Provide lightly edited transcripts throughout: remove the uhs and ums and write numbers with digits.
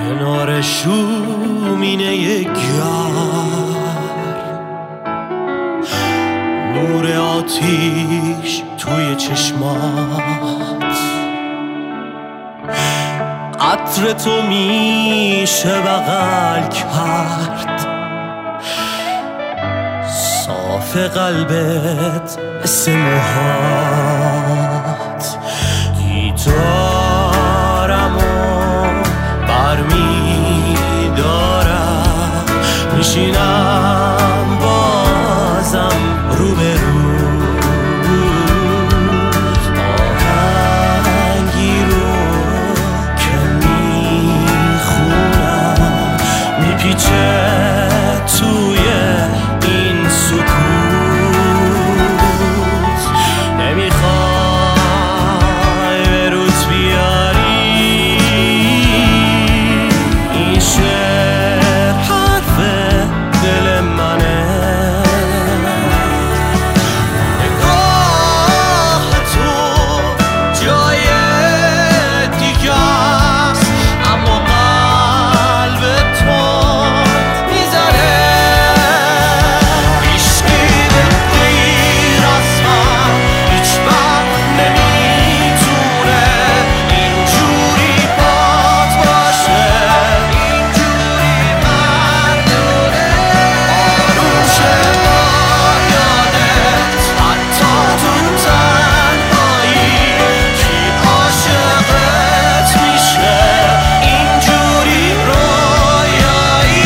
کنار شومینه گرم، نور آتیش توی چشمات، عطر تو میشه بغل کرد، صاف قلبت مثل موهات. گیتارمو برمیدارم، میشینم بازم رو به رو، آهنگی رو که میخونم میپیچه توی این سکوت. نمیخوای به روز بیاری، این شعر حرف دل منه. نگاه تو جای دیگه است، اما قلب تو میزنه. هیچکی به غیر از من هیچ وقت نمیتونه اینجوری باد باشه، اینجوری مردونه. آروم شه با یادت، حتی تو تنهایی، کی عاشقت میشه اینجوری رویایی.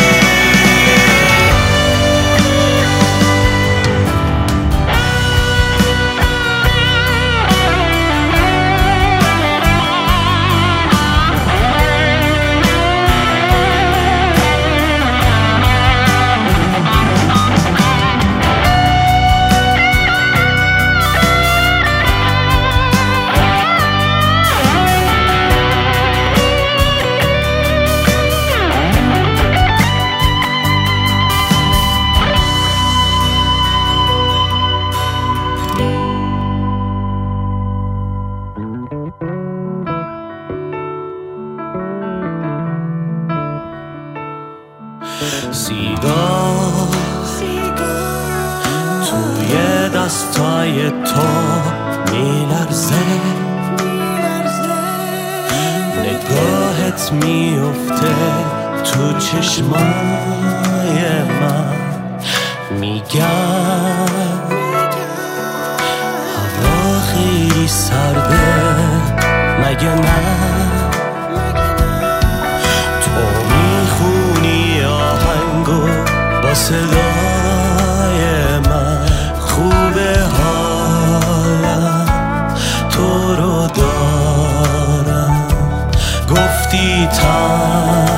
سیگار توی دستای تو میلرزه، نگاهت میفته تو چشمای من. میگم هوا خیلی سرده مگه نه؟ تو میخونی آهنگو با صدای من. خوبه حالم تو رو دارم، گفتی